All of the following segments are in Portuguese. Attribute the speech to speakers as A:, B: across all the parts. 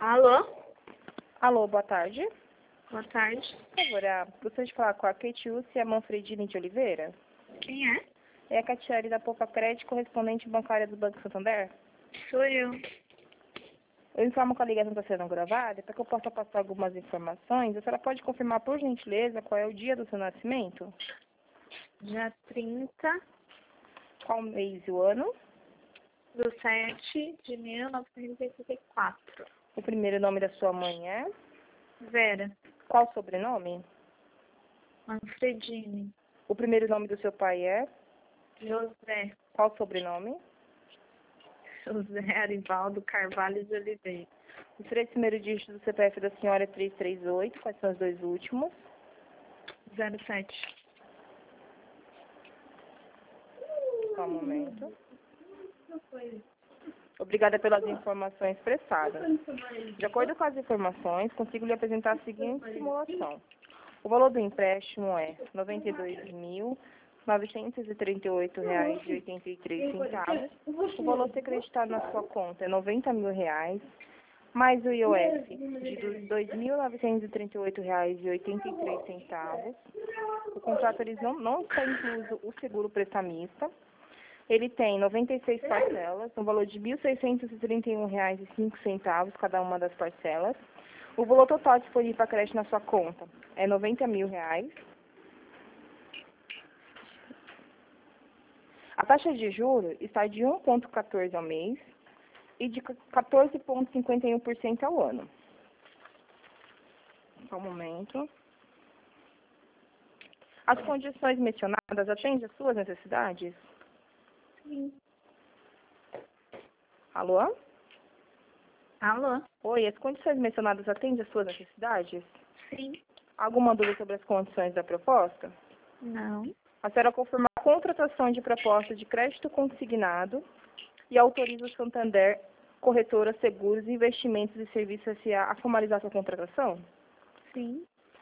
A: Alô?
B: Alô, boa tarde.
A: Boa tarde.
B: Por favor, gostaria de falar com a Kate Ussi e a Manfredini de Oliveira.
A: Quem é?
B: É a Catiele da Poupa Crédito, correspondente bancária do Banco Santander.
A: Sou eu.
B: Eu informo que a ligação está sendo gravada para que eu possa passar algumas informações. A senhora pode confirmar, por gentileza, qual é o dia do seu nascimento?
A: Dia 30
B: Qual mês e o ano?
A: do 7 de 1984.
B: O primeiro nome da sua mãe é?
A: Vera.
B: Qual o sobrenome?
A: Manfredini.
B: O primeiro nome do seu pai é?
A: José.
B: Qual o sobrenome?
A: José Arivaldo Carvalho de Oliveira.
B: Os três primeiros dígitos do CPF da senhora é 338. Quais são os dois últimos?
A: 07.
B: Só um momento. Obrigada pelas informações prestadas. De acordo com as informações, consigo lhe apresentar a seguinte simulação. O valor do empréstimo é R$ 92.938,83. O valor a ser acreditado na sua conta é R$ 90 mil, mais o IOF de R$ 2.938,83. O contrato não está incluso o seguro prestamista. Ele tem 96 parcelas, um valor de R$ 1.631,05 cada uma das parcelas. O valor total disponível para crédito na sua conta é R$ 90 mil. A taxa de juros está de 1,14% ao mês e de 14,51% ao ano. Só um momento. As condições mencionadas atendem às suas necessidades?
A: Sim.
B: Alô?
A: Alô?
B: Oi, as condições mencionadas atendem às suas necessidades?
A: Sim.
B: Alguma dúvida sobre as condições da proposta?
A: Não.
B: A senhora confirma a contratação de proposta de crédito consignado e autoriza o Santander, Corretora, Seguros, Investimentos e Serviços S.A. a formalizar sua contratação?
A: Sim.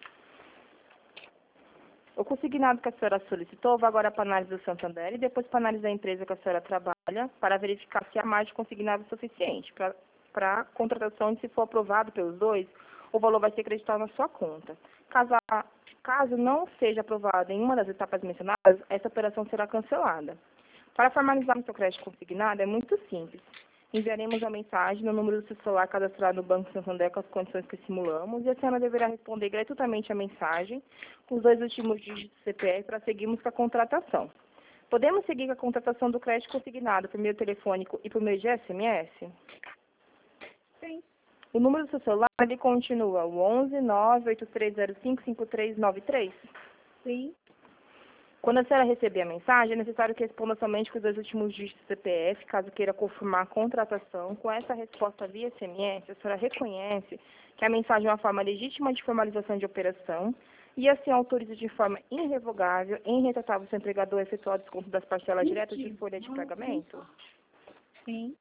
B: O consignado que a senhora solicitou vai agora para a análise do Santander e depois para a análise da empresa que a senhora trabalha para verificar se há mais de consignado suficiente para a contratação e, se for aprovado pelos dois, o valor vai ser acreditado na sua conta. Caso não seja aprovado em uma das etapas mencionadas, essa operação será cancelada. Para formalizar o seu crédito consignado é muito simples. Enviaremos a mensagem no número do seu celular cadastrado no Banco Santander com as condições que simulamos e a senhora deverá responder gratuitamente a mensagem com os dois últimos dígitos do CPF para seguirmos com a contratação. Podemos seguir com a contratação do crédito consignado por meio telefônico e por meio de SMS?
A: Sim.
B: O número do seu celular ele continua o 11 98305 5393?
A: Sim.
B: Quando a senhora receber a mensagem, é necessário que responda somente com os dois últimos dígitos do CPF, caso queira confirmar a contratação. Com essa resposta via SMS, a senhora reconhece que a mensagem é uma forma legítima de formalização de operação e assim autoriza de forma irrevogável e irretratável seu empregador a efetuar o desconto das parcelas diretas de folha de pagamento?
A: Sim.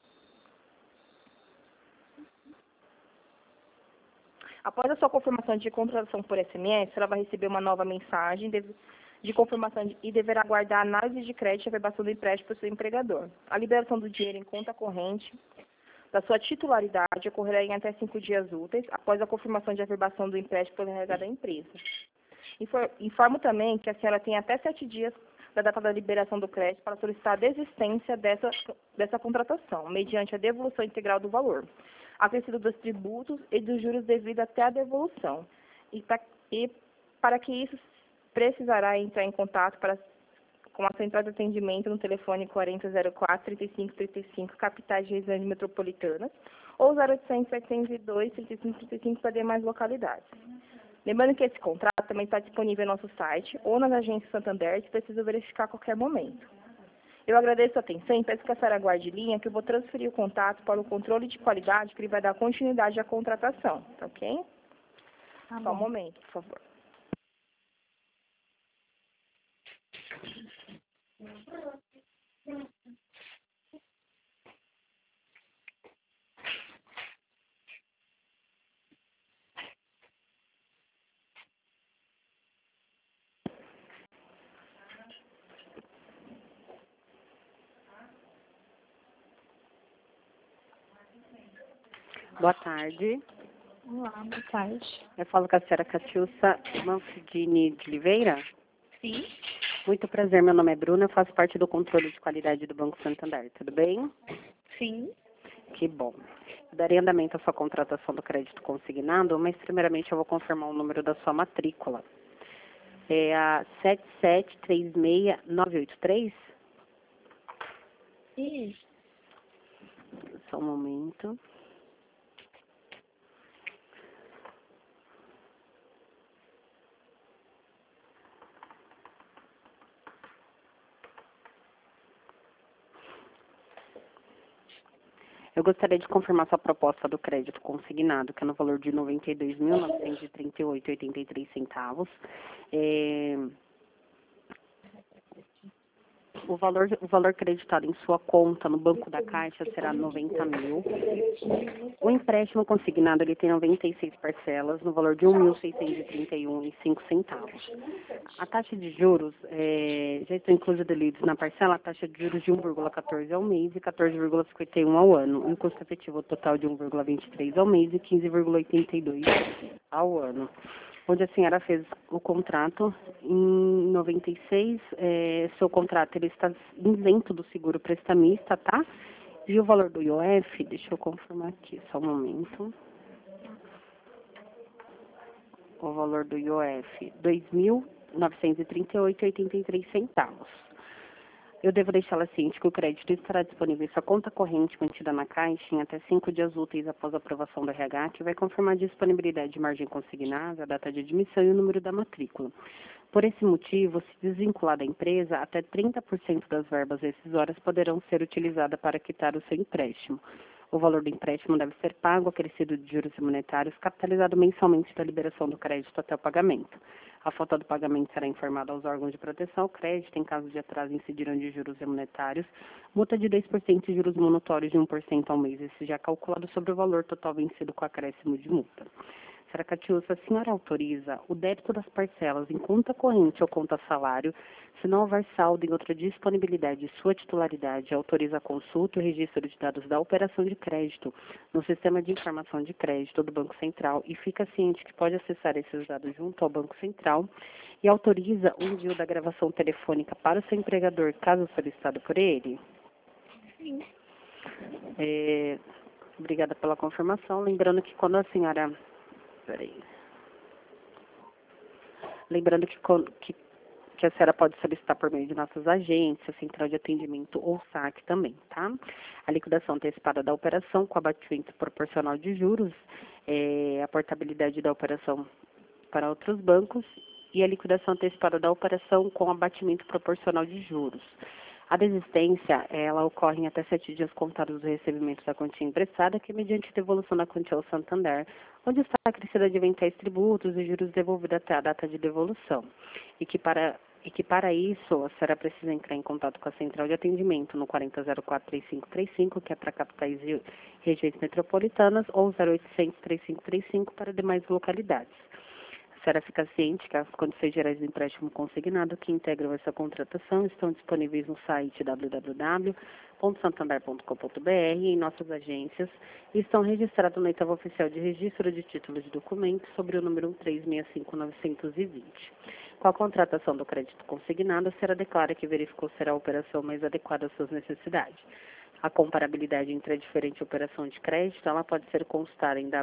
B: Após a sua confirmação de contratação por SMS, ela vai receber uma nova mensagem de confirmação e deverá aguardar a análise de crédito e a verbação do empréstimo por seu empregador. A liberação do dinheiro em conta corrente da sua titularidade ocorrerá em até 5 dias úteis após a confirmação de averbação do empréstimo pelo encarregado da empresa. Informo também que a senhora tem até 7 dias da data da liberação do crédito para solicitar a desistência dessa contratação, mediante a devolução integral do valor, acrescido dos tributos e dos juros devidos até a devolução. E para que isso precisará entrar em contato com a central de atendimento no telefone 4004-3535, capitais de regiões metropolitanas, ou 0800-702-3535 para demais localidades. Lembrando que esse contrato também está disponível no nosso site ou nas agências Santander, se precisa verificar a qualquer momento. Eu agradeço a atenção e peço que a senhora aguarde linha, que eu vou transferir o contato para o controle de qualidade, que ele vai dar continuidade à contratação, tá ok?
A: Tá
B: Só um
A: bom.
B: momento, por favor.
C: Boa tarde.
A: Olá, boa tarde.
C: Eu falo com a senhora Catiúcia Manfredini de Oliveira.
A: Sim?
C: Muito prazer, meu nome é Bruna, eu faço parte do controle de qualidade do Banco Santander, tudo bem?
A: Sim.
C: Que bom. Eu darei andamento à sua contratação do crédito consignado, mas primeiramente eu vou confirmar o número da sua matrícula. É a 7736983?
A: Isso.
C: Só um momento. Eu gostaria de confirmar sua proposta do crédito consignado, que é no valor de R$ 92.938,83. O valor creditado em sua conta no Banco da Caixa será 90 mil. O empréstimo consignado ele tem 96 parcelas no valor de R$ 1.631,05. A taxa de juros já está inclusa delitos na parcela, a taxa de juros de 1,14 ao mês e 14,51 ao ano. E o custo efetivo total de 1,23 ao mês e 15,82 ao ano. Onde a senhora fez o contrato em 96, seu contrato ele está isento do seguro prestamista, tá? E o valor do IOF, deixa eu confirmar aqui, só um momento. O valor do IOF, R$ 2.938,83. Eu devo deixá-la ciente que o crédito estará disponível em sua conta corrente mantida na Caixa em até 5 dias úteis após a aprovação do RH, que vai confirmar a disponibilidade de margem consignada, a data de admissão e o número da matrícula. Por esse motivo, se desvincular da empresa, até 30% das verbas rescisórias poderão ser utilizadas para quitar o seu empréstimo. O valor do empréstimo deve ser pago, acrescido de juros monetários, capitalizado mensalmente da liberação do crédito até o pagamento. A falta do pagamento será informada aos órgãos de proteção ao crédito. Em caso de atraso, incidirão de juros monetários, multa de 2% e juros monotórios de 1% ao mês. Esse já é calculado sobre o valor total vencido com acréscimo de multa. Senhora Catiúcia, a senhora autoriza o débito das parcelas em conta corrente ou conta salário, se não houver saldo em outra disponibilidade de sua titularidade, autoriza a consulta e o registro de dados da operação de crédito no sistema de informação de crédito do Banco Central e fica ciente que pode acessar esses dados junto ao Banco Central e autoriza o envio da gravação telefônica para o seu empregador, caso solicitado por ele?
A: Sim.
C: Obrigada pela confirmação. Lembrando que quando a senhora... Lembrando que a senhora pode solicitar por meio de nossas agências, central de atendimento ou SAC também, tá? A liquidação antecipada da operação com abatimento proporcional de juros, a portabilidade da operação para outros bancos e a liquidação antecipada da operação com abatimento proporcional de juros. A desistência, ela ocorre em até 7 dias contados do recebimento da quantia emprestada, que é mediante devolução da quantia ao Santander, onde está acrescida de eventuais tributos e juros devolvidos até a data de devolução. E que para isso, a senhora precisa entrar em contato com a central de atendimento no 4004-3535, que é para capitais e regiões metropolitanas, ou 0800-3535 para demais localidades. A senhora fica ciente que as condições gerais do empréstimo consignado que integram essa contratação estão disponíveis no site www.santander.com.br e em nossas agências e estão registradas no oitavo oficial de registro de títulos de documentos sobre o número 1365920. Com a contratação do crédito consignado, a senhora declara que verificou ser a operação mais adequada às suas necessidades. A comparabilidade entre a diferente operação de crédito, ela pode ser consultada em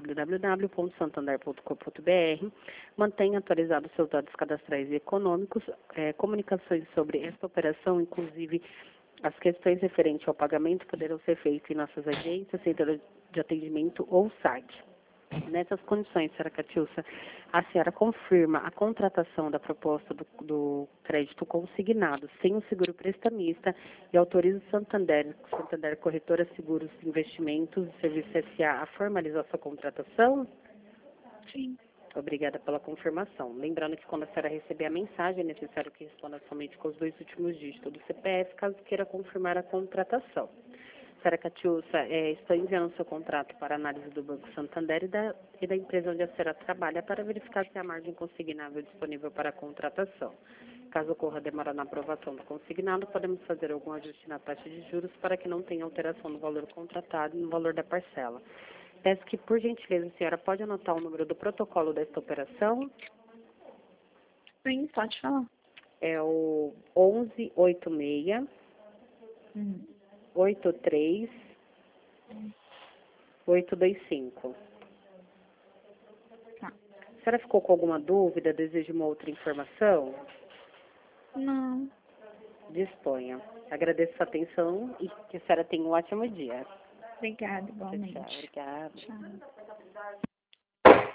C: www.santander.com.br. Mantenha atualizados seus dados cadastrais e econômicos, comunicações sobre esta operação, inclusive as questões referentes ao pagamento, poderão ser feitas em nossas agências, centro de atendimento ou site. Nessas condições, senhora Catiúcia, a senhora confirma a contratação da proposta do crédito consignado sem o seguro prestamista e autoriza o Santander Corretora Seguros de Investimentos e Serviço S.A. a formalizar sua contratação?
A: Sim.
C: Obrigada pela confirmação. Lembrando que quando a senhora receber a mensagem, é necessário que responda somente com os 2 últimos dígitos do CPF, caso queira confirmar a contratação. Senhora Catiúcia, estou enviando seu contrato para análise do Banco Santander e da empresa onde a senhora trabalha para verificar se há margem consignável disponível para a contratação. Caso ocorra demora na aprovação do consignado, podemos fazer algum ajuste na taxa de juros para que não tenha alteração no valor contratado e no valor da parcela. Peço que, por gentileza, a senhora pode anotar o número do protocolo desta operação.
A: Sim, pode falar.
C: É o 1186 83 825.
A: Tá.
C: A senhora ficou com alguma dúvida? Deseja uma outra informação?
A: Não.
C: Disponha. Agradeço a sua atenção e que a senhora tenha um ótimo dia.
A: Obrigada,
C: Tchau,
A: igualmente.
C: tchau. Obrigada.
A: Tchau.